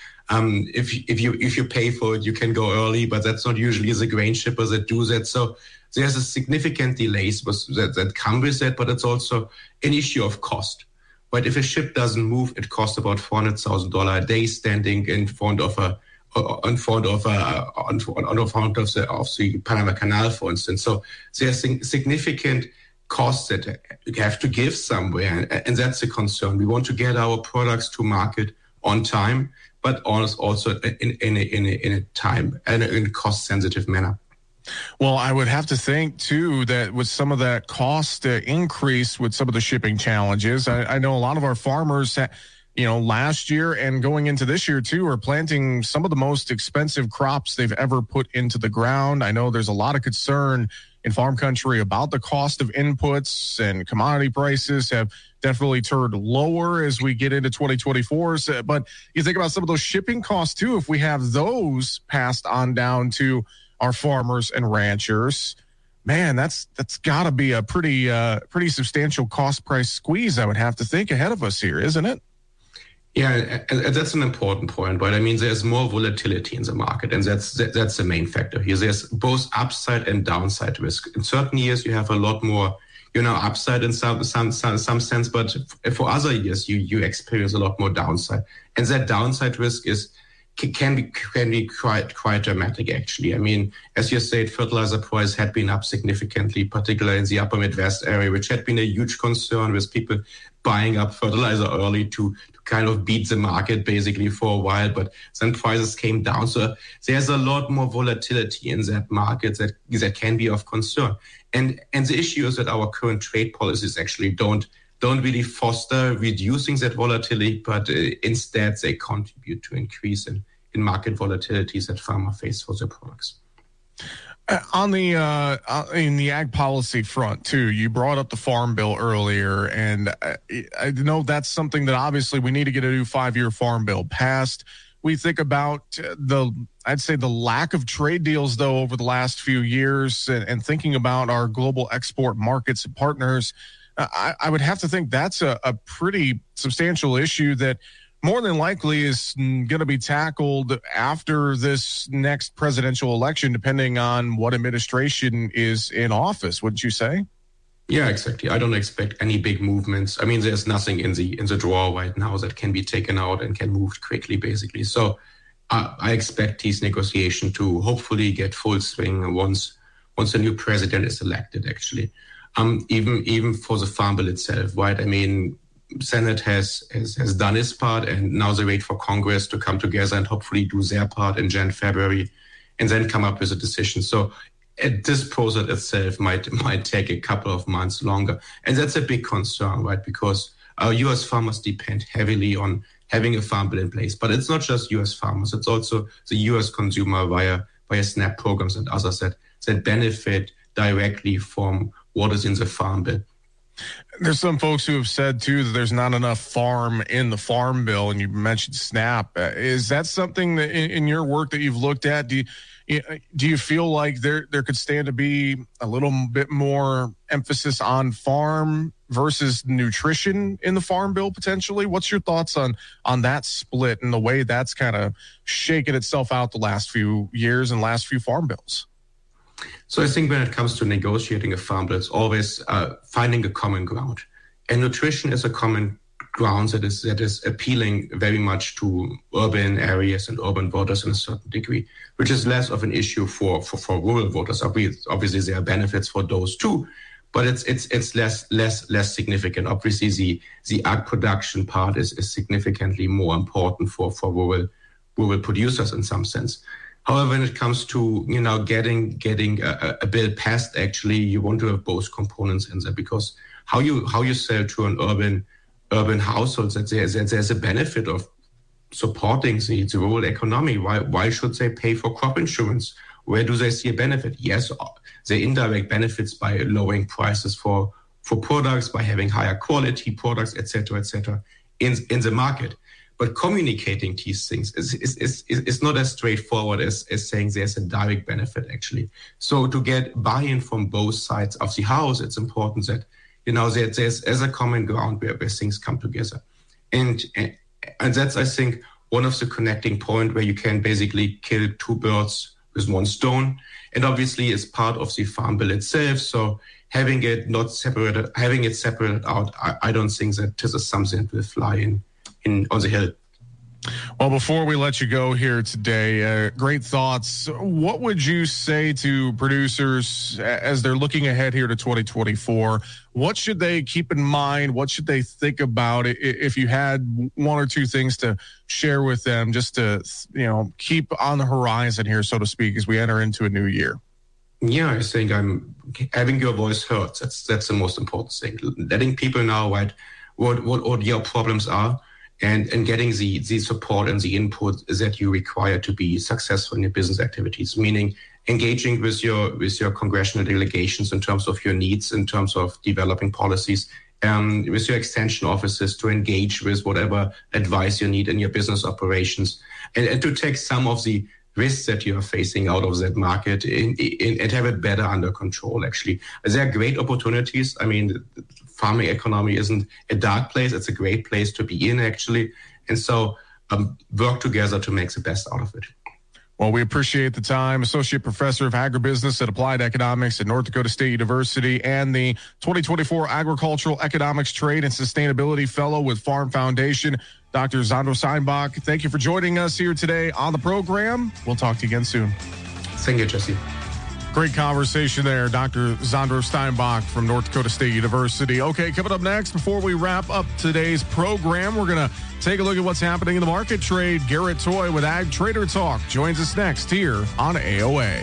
If you pay for it, you can go early, but that's not usually the grain shippers that do that. So there's a significant delays that come with that, but it's also an issue of cost, But if a ship doesn't move, it costs about $400,000 a day standing in front of the Panama Canal, for instance. So there's significant costs that you have to give somewhere, and that's a concern. We want to get our products to market on time, but also in a cost-sensitive manner. Well, I would have to think, too, that with some of that cost increase with some of the shipping challenges, I know a lot of our farmers, last year and going into this year, too, are planting some of the most expensive crops they've ever put into the ground. I know there's a lot of concern in farm country about the cost of inputs, and commodity prices have definitely turned lower as we get into 2024. But you think about some of those shipping costs, too, if we have those passed on down to our farmers and ranchers, man, that's got to be a pretty substantial cost price squeeze, I would have to think, ahead of us here, isn't it? Yeah, and that's an important point, right? I mean, there's more volatility in the market, and that's the main factor here. There's both upside and downside risk. In certain years, you have a lot more, upside in some sense, but for other years, you experience a lot more downside, and that downside risk can be quite dramatic, actually. I mean, as you said, fertilizer price had been up significantly, particularly in the upper Midwest area, which had been a huge concern with people buying up fertilizer early to kind of beat the market basically for a while, but then prices came down. So there's a lot more volatility in that market that can be of concern. And the issue is that our current trade policies actually don't really foster reducing that volatility, but instead they contribute to increase in market volatilities that farmers face for their products. On the in the ag policy front too, you brought up the Farm Bill earlier, and I know that's something that obviously we need to get a new 5-year Farm Bill passed. We think about the lack of trade deals though over the last few years, and thinking about our global export markets and partners. I would have to think that's a pretty substantial issue that more than likely is going to be tackled after this next presidential election, depending on what administration is in office, wouldn't you say? Yeah, exactly. I don't expect any big movements. I mean, there's nothing in the drawer right now that can be taken out and can move quickly, basically. So I expect these negotiations to hopefully get full swing once a new president is elected, actually. Even for the Farm Bill itself, right? I mean, Senate has done its part, and now they wait for Congress to come together and hopefully do their part in February, and then come up with a decision. So this process itself might take a couple of months longer. And that's a big concern, right? Because our U.S. farmers depend heavily on having a Farm Bill in place. But it's not just U.S. farmers. It's also the U.S. consumer via SNAP programs and others that benefit directly from what is in the Farm Bill. There's some folks who have said, too, that there's not enough farm in the Farm Bill, and you mentioned SNAP. Is that something that in your work that you've looked at, do you feel like there could stand to be a little bit more emphasis on farm versus nutrition in the Farm Bill potentially? What's your thoughts on that split and the way that's kind of shaken itself out the last few years and last few Farm Bills? So I think when it comes to negotiating a Farm Bill, it's always finding a common ground. And nutrition is a common ground that is appealing very much to urban areas and urban voters in a certain degree, which is less of an issue for rural voters. Obviously, there are benefits for those too, but it's less significant. Obviously, the ag production part is significantly more important for rural producers in some sense. However, when it comes to getting a bill passed, actually, you want to have both components in there, because how you sell to an urban household, that there's a benefit of supporting the rural economy. Why should they pay for crop insurance? Where do they see a benefit? Yes, the indirect benefits by lowering prices for products, by having higher quality products, etc., in the market. But communicating these things is not as straightforward as saying there's a direct benefit, actually. So to get buy-in from both sides of the house, it's important that there's a common ground where things come together. And that's, I think, one of the connecting points where you can basically kill two birds with one stone. And obviously it's part of the Farm Bill itself. So having it separated out, I don't think that this is something that will fly in on the Hill. Well, before we let you go here today, great thoughts. What would you say to producers as they're looking ahead here to 2024? What should they keep in mind? What should they think about if you had one or two things to share with them just to, keep on the horizon here, so to speak, as we enter into a new year? Yeah, I think having your voice heard. That's the most important thing. Letting people know what your problems are. And getting the support and the input that you require to be successful in your business activities, meaning engaging with your congressional delegations in terms of your needs, in terms of developing policies, with your extension offices to engage with whatever advice you need in your business operations, and to take some of the risks that you are facing out of that market and have it better under control, actually. There are great opportunities. I mean, farming economy isn't a dark place. It's a great place to be in, actually. And so work together to make the best out of it. Well, we appreciate the time. Associate Professor of Agribusiness at Applied Economics at North Dakota State University and the 2024 Agricultural Economics Trade and Sustainability Fellow with Farm Foundation, Dr. Sandro Steinbach. Thank you for joining us here today on the program. We'll talk to you again soon. Thank you, Jesse. Great conversation there, Dr. Sandro Steinbach from North Dakota State University. Okay, coming up next, before we wrap up today's program, we're going to take a look at what's happening in the market trade. Garrett Toy with Ag Trader Talk joins us next here on AOA.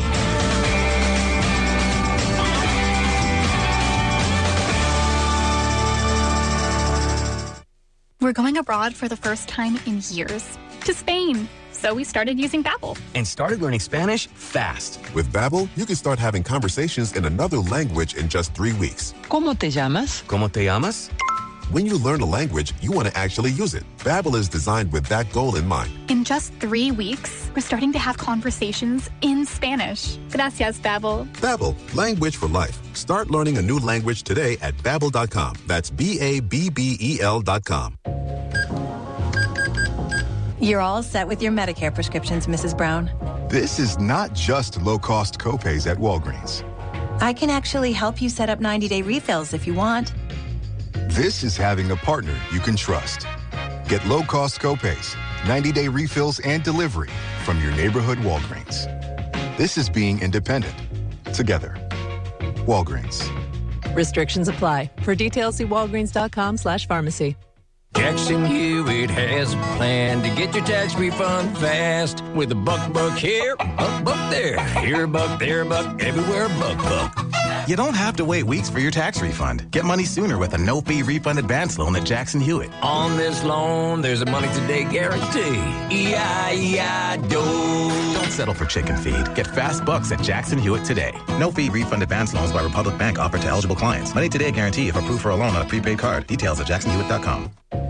We're going abroad for the first time in years, to Spain. So we started using Babbel. And started learning Spanish fast. With Babbel, you can start having conversations in another language in just 3 weeks. ¿Cómo te llamas? ¿Cómo te llamas? When you learn a language, you want to actually use it. Babbel is designed with that goal in mind. In just 3 weeks, we're starting to have conversations in Spanish. Gracias, Babbel. Babbel, language for life. Start learning a new language today at Babbel.com. That's Babbel.com. You're all set with your Medicare prescriptions, Mrs. Brown. This is not just low-cost copays at Walgreens. I can actually help you set up 90-day refills if you want. This is having a partner you can trust. Get low-cost copays, 90-day refills, and delivery from your neighborhood Walgreens. This is being independent. Together. Walgreens. Restrictions apply. For details, see walgreens.com/pharmacy. Jackson Hewitt has a plan to get your tax refund fast. With a buck here, buck there. Here a buck, there a buck, everywhere a buck. You don't have to wait weeks for your tax refund. Get money sooner with a no-fee refund advance loan at Jackson Hewitt. On this loan, there's a money today guarantee. E-I-E-I-DO. Don't settle for chicken feed. Get fast bucks at Jackson Hewitt today. No-fee refund advance loans by Republic Bank offered to eligible clients. Money today guarantee if approved for a loan on a prepaid card. Details at jacksonhewitt.com.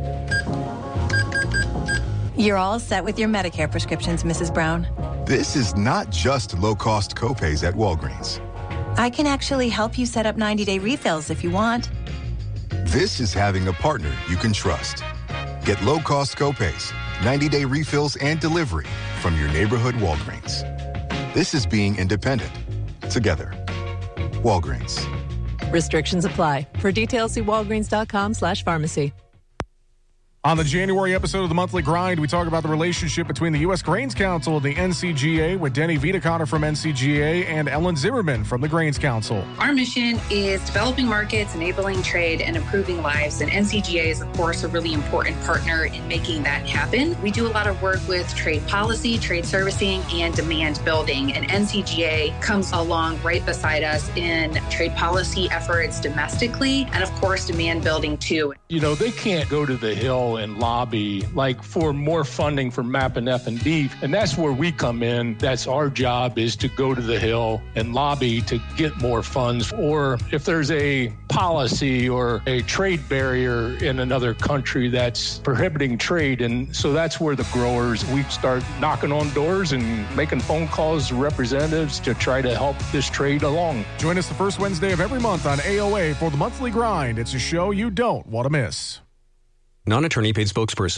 You're all set with your Medicare prescriptions, Mrs. Brown. This is not just low-cost copays at Walgreens. I can actually help you set up 90-day refills if you want. This is having a partner you can trust. Get low-cost copays, 90-day refills, and delivery from your neighborhood Walgreens. This is being independent. Together. Walgreens. Restrictions apply. For details, see walgreens.com/pharmacy. On the January episode of the Monthly Grind, we talk about the relationship between the U.S. Grains Council and the NCGA with Denny Vitakana from NCGA and Ellen Zimmerman from the Grains Council. Our mission is developing markets, enabling trade, and improving lives. And NCGA is, of course, a really important partner in making that happen. We do a lot of work with trade policy, trade servicing, and demand building. And NCGA comes along right beside us in trade policy efforts domestically, and, of course, demand building, too. You know, they can't go to the Hill and lobby like for more funding for MAP and F&D, and that's where we come in. That's our job, is to go to the Hill and lobby to get more funds, or if there's a policy or a trade barrier in another country that's prohibiting trade. And so that's where the growers, we start knocking on doors and making phone calls to representatives to try to help this trade along. Join us the first Wednesday of every month on AOA for the Monthly Grind. It's a show you don't want to miss. Non-attorney paid spokesperson.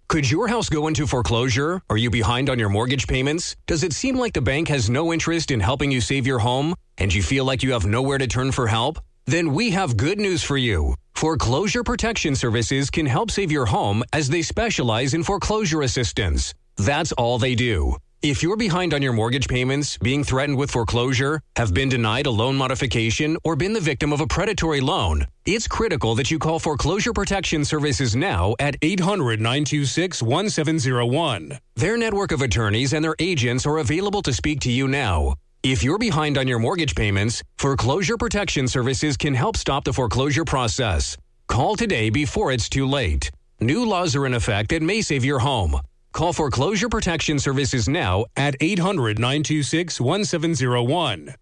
Could your house go into foreclosure? Are you behind on your mortgage payments? Does it seem like the bank has no interest in helping you save your home and you feel like you have nowhere to turn for help? Then we have good news for you. Foreclosure Protection Services can help save your home as they specialize in foreclosure assistance. That's all they do. If you're behind on your mortgage payments, being threatened with foreclosure, have been denied a loan modification, or been the victim of a predatory loan, it's critical that you call Foreclosure Protection Services now at 800-926-1701. Their network of attorneys and their agents are available to speak to you now. If you're behind on your mortgage payments, Foreclosure Protection Services can help stop the foreclosure process. Call today before it's too late. New laws are in effect that may save your home. Call Foreclosure Protection Services now at 800-926-1701.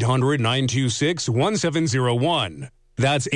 800-926-1701. That's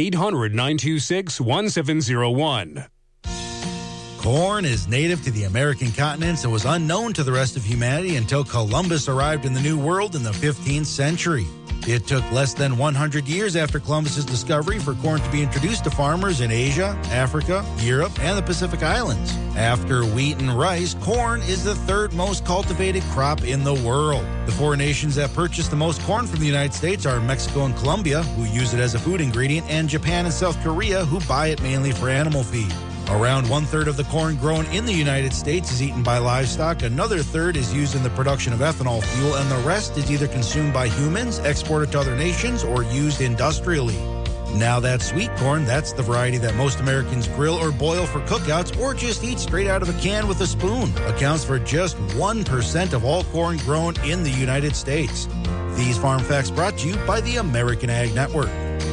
800-926-1701. Corn is native to the American continents and was unknown to the rest of humanity until Columbus arrived in the New World in the 15th century. It took less than 100 years after Columbus's discovery for corn to be introduced to farmers in Asia, Africa, Europe, and the Pacific Islands. After wheat and rice, corn is the third most cultivated crop in the world. The four nations that purchase the most corn from the United States are Mexico and Colombia, who use it as a food ingredient, and Japan and South Korea, who buy it mainly for animal feed. Around one-third of the corn grown in the United States is eaten by livestock, another third is used in the production of ethanol fuel, and the rest is either consumed by humans, exported to other nations, or used industrially. Now that sweet corn, that's the variety that most Americans grill or boil for cookouts or just eat straight out of a can with a spoon, accounts for just 1% of all corn grown in the United States. These farm facts brought to you by the American Ag Network.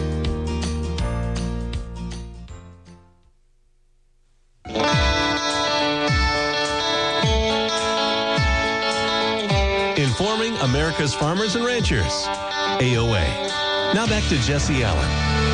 Informing America's farmers and ranchers. AOA. Now back to Jesse Allen.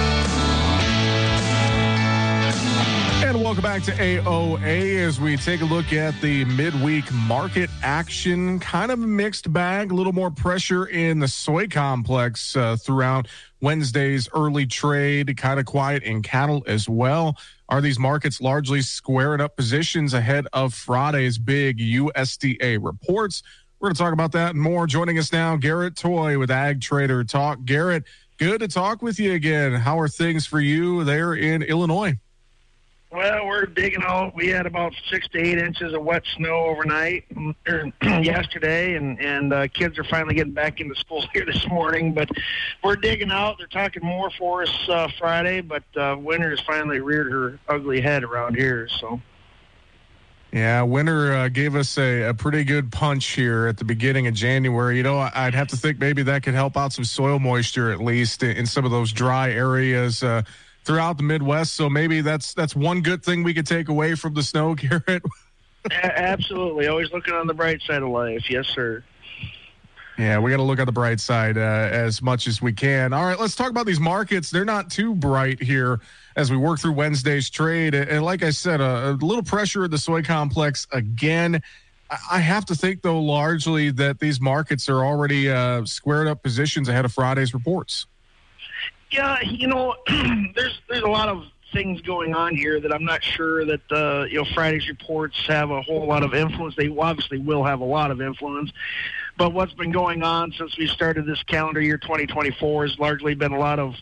And welcome back to AOA as we take a look at the midweek market action. Kind of a mixed bag, a little more pressure in the soy complex throughout Wednesday's early trade, kind of quiet in cattle as well. Are these markets largely squaring up positions ahead of Friday's big USDA reports? We're going to talk about that and more. Joining us now, Garrett Toy with Ag Trader Talk. Garrett, good to talk with you again. How are things for you there in Illinois? Well, we're digging out. We had about 6 to 8 inches of wet snow overnight yesterday, and kids are finally getting back into school here this morning. But we're digging out. They're talking more for us Friday, but winter has finally reared her ugly head around here. So. Yeah, winter gave us a pretty good punch here at the beginning of January. You know, I'd have to think maybe that could help out some soil moisture, at least in some of those dry areas throughout the Midwest. So maybe that's one good thing we could take away from the snow, Garrett. Absolutely. Always looking on the bright side of life. Yes, sir. Yeah, we got to look at the bright side as much as we can. All right, let's talk about these markets. They're not too bright here as we work through Wednesday's trade. And like I said, a little pressure in the soy complex again. I have to think, though, largely that these markets are already squared up positions ahead of Friday's reports. Yeah, you know, there's a lot of things going on here that I'm not sure that, Friday's reports have a whole lot of influence. They obviously will have a lot of influence. But what's been going on since we started this calendar year 2024 has largely been a lot of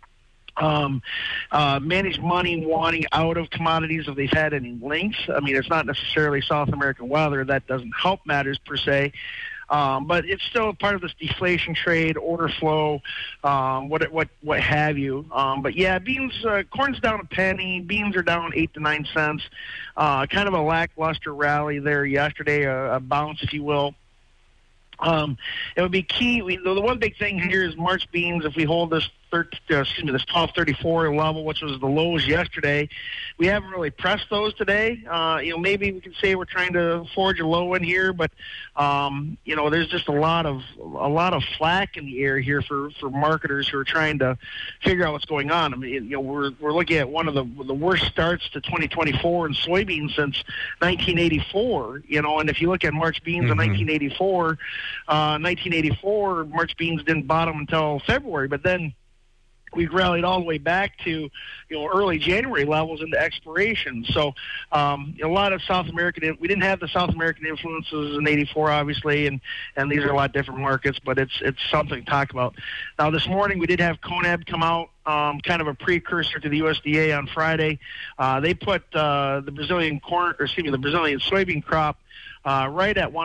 managed money wanting out of commodities if they've had any links. I mean, it's not necessarily South American weather. That doesn't help matters per se. But it's still part of this deflation trade, order flow, what have you. But yeah, beans, corn's down a penny. Beans are down 8 to 9 cents. Kind of a lackluster rally there yesterday, a bounce, if you will. It would be key. The one big thing here is March beans. If we hold this 1234 level, which was the lows yesterday, we haven't really pressed those today. Maybe we can say we're trying to forge a low in here, but there's just a lot of flack in the air here for marketers who are trying to figure out what's going on. I mean, we're looking at one of the worst starts to 2024 in soybeans since 1984. And if you look at March beans in 1984, March beans didn't bottom until February, but then we rallied all the way back to, early January levels into expiration. So a lot of South American, we didn't have the South American influences in 84, obviously, and these are a lot different markets, but it's something to talk about. Now, this morning we did have CONAB come out, kind of a precursor to the USDA on Friday. They put the Brazilian soybean crop right at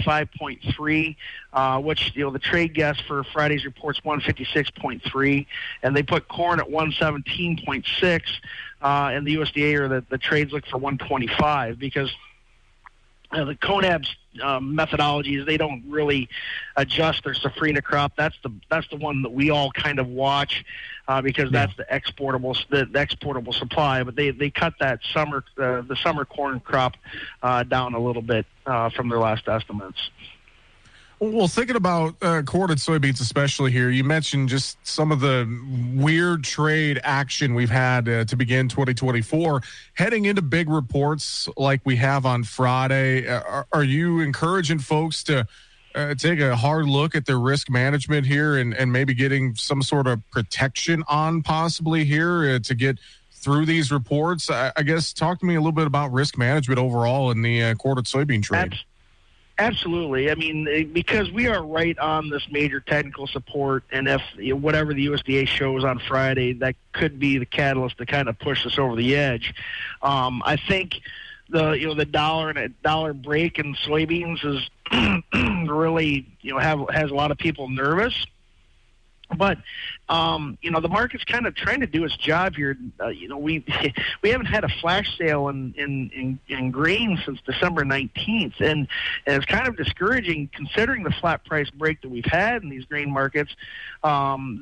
155.3, which, the trade guess for Friday's report's 156.3, and they put corn at 117.6, and the USDA or the trades look for 125 because the CONAB's methodology is they don't really adjust their safrinha crop. That's the one that we all kind of watch because that's the exportable supply. But they cut that the summer corn crop down a little bit from their last estimates. Well, thinking about corn and soybeans especially here, you mentioned just some of the weird trade action we've had to begin 2024. Heading into big reports like we have on Friday, are you encouraging folks to take a hard look at their risk management here and maybe getting some sort of protection on possibly here to get through these reports? I guess talk to me a little bit about risk management overall in the corn and soybean trade. Absolutely. I mean, because we are right on this major technical support, and if whatever the USDA shows on Friday, that could be the catalyst to kind of push us over the edge. I think the dollar and a dollar break in soybeans is really has a lot of people nervous. But the market's kind of trying to do its job here. We haven't had a flash sale in grain since December 19th, and it's kind of discouraging considering the flat price break that we've had in these grain markets. We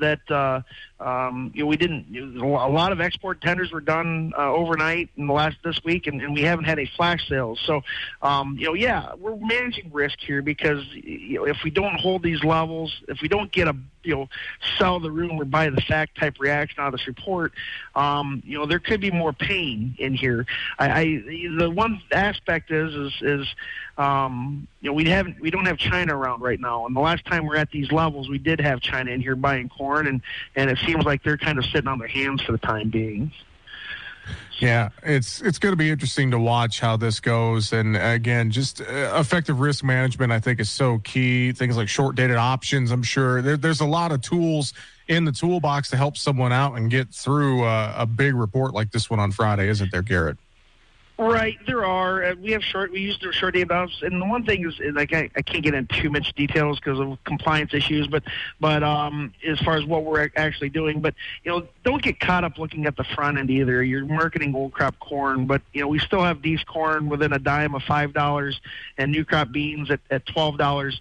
didn't. A lot of export tenders were done overnight in this week, and we haven't had any flash sales. So, we're managing risk here because if we don't hold these levels, if we don't get a sell the rumor, buy the fact type reaction out of this report, there could be more pain in here. The one aspect is we don't have China around right now, and the last time we're at these levels, we did have China in here buying corn, and it seems like they're kind of sitting on their hands for the time being. Yeah, it's going to be interesting to watch how this goes. And again, just effective risk management, I think, is so key. Things like short-dated options, I'm sure. There's a lot of tools in the toolbox to help someone out and get through a big report like this one on Friday, isn't there, Garrett? Right, there are. We use the short day balance, and the one thing is like I can't get into too much details because of compliance issues. But as far as what we're actually doing, but don't get caught up looking at the front end either. You're marketing old crop corn, but we still have these corn within a dime of $5 and new crop beans at $12.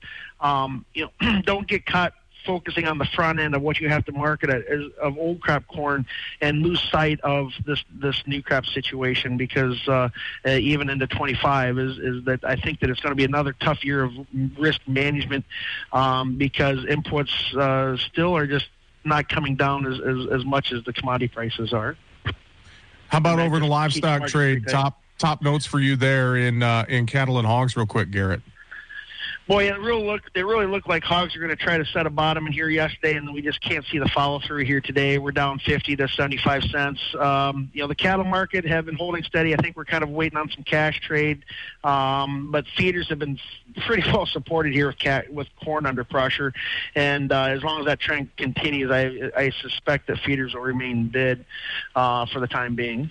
Don't get caught focusing on the front end of what you have to market of old crop corn and lose sight of this new crop situation because even into 25 is that I think that it's going to be another tough year of risk management because inputs still are just not coming down as much as the commodity prices are. How about over the livestock trade? Top notes for you there in cattle and hogs real quick, Garrett. Boy, they really look like hogs are going to try to set a bottom in here yesterday, and we just can't see the follow-through here today. We're down 50 to 75 cents. The cattle market have been holding steady. I think we're kind of waiting on some cash trade, but feeders have been pretty well supported here with corn under pressure, and as long as that trend continues, I suspect that feeders will remain bid for the time being.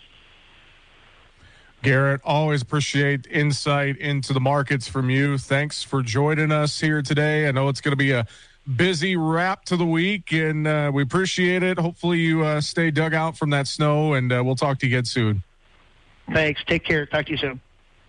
Garrett, always appreciate insight into the markets from you. Thanks for joining us here today. I know it's going to be a busy wrap to the week, and we appreciate it. Hopefully you stay dug out from that snow, and we'll talk to you again soon. Thanks. Take care. Talk to you soon.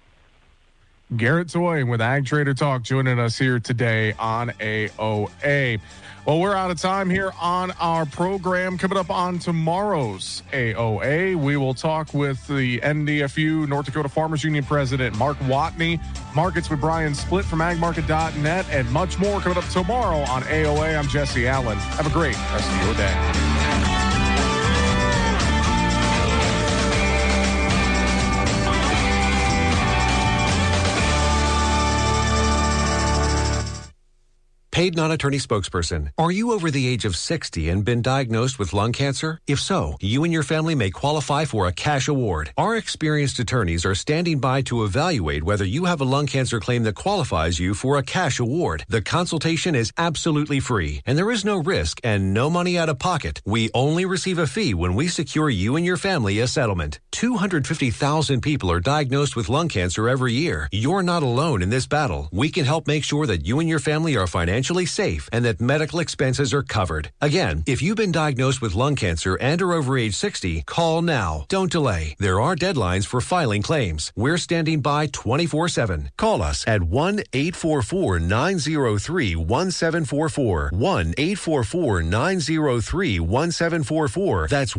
Garrett Toy with Ag Trader Talk joining us here today on AOA. Well, we're out of time here on our program. Coming up on tomorrow's AOA, we will talk with the NDFU, North Dakota Farmers Union President Mark Watney, markets with Brian Splitt from agmarket.net, and much more coming up tomorrow on AOA. I'm Jesse Allen. Have a great rest of your day. Paid non-attorney spokesperson. Are you over the age of 60 and been diagnosed with lung cancer? If so, you and your family may qualify for a cash award. Our experienced attorneys are standing by to evaluate whether you have a lung cancer claim that qualifies you for a cash award. The consultation is absolutely free, and there is no risk and no money out of pocket. We only receive a fee when we secure you and your family a settlement. 250,000 people are diagnosed with lung cancer every year. You're not alone in this battle. We can help make sure that you and your family are financially safe and that medical expenses are covered. Again, if you've been diagnosed with lung cancer and are over age 60, call now. Don't delay. There are deadlines for filing claims. We're standing by 24/7. Call us at 1-844-903-1744. 1-844-903-1744. That's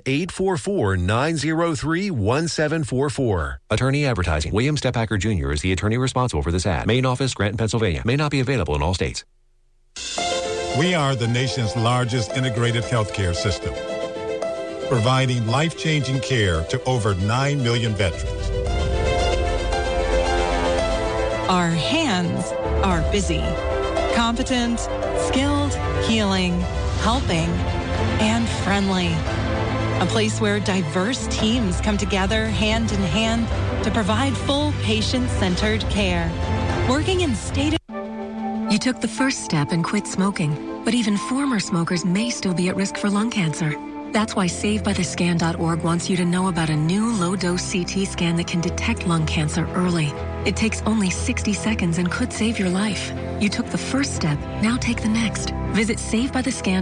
1-844-903-1744. Attorney advertising. William Stepacker Jr. is the attorney responsible for this ad. Main office, Scranton, Pennsylvania. May not be available in all states. We are the nation's largest integrated healthcare system, providing life-changing care to over 9 million veterans. Our hands are busy, competent, skilled, healing, helping, and friendly. A place where diverse teams come together hand in hand to provide full patient-centered care. Working in state. You took the first step and quit smoking, but even former smokers may still be at risk for lung cancer. That's why SaveByTheScan.org wants you to know about a new low-dose CT scan that can detect lung cancer early. It takes only 60 seconds and could save your life. You took the first step, now take the next. Visit SaveByTheScan.org.